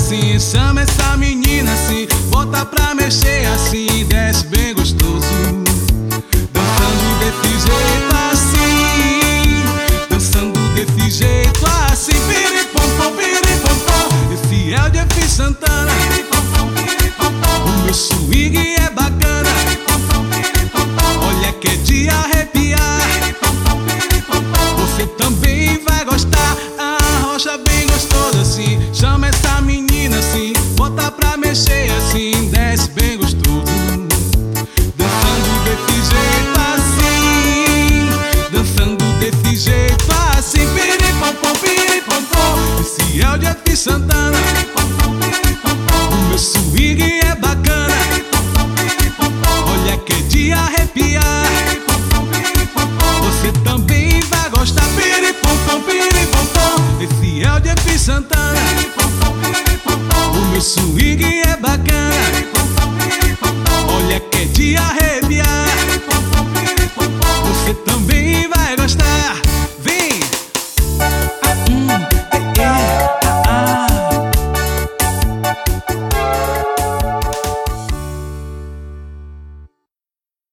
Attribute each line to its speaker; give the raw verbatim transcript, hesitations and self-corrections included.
Speaker 1: assim, chama essa menina assim, bota pra mexer assim, desce bem gostoso. Dançando desse jeito assim, dançando desse jeito assim, piripompom, piripompom. Esse é o Jeff Santana, o meu swing é bacana, olha que é de arrepiar. Você também vai gostar, a rocha bem gostosa assim, chama essa menina assim, bota pra mexer assim, desce bem gostoso. Dançando desse jeito assim, dançando desse jeito assim, piripompom, piripompom. Esse é o Jeff Santana, o meu swing é bacana, olha que é de arrepiar. Você também vai gostar, piripompom, piripompom. Esse é o Jeff Santana, o meu swing é bacana, olha que é de arrepiar.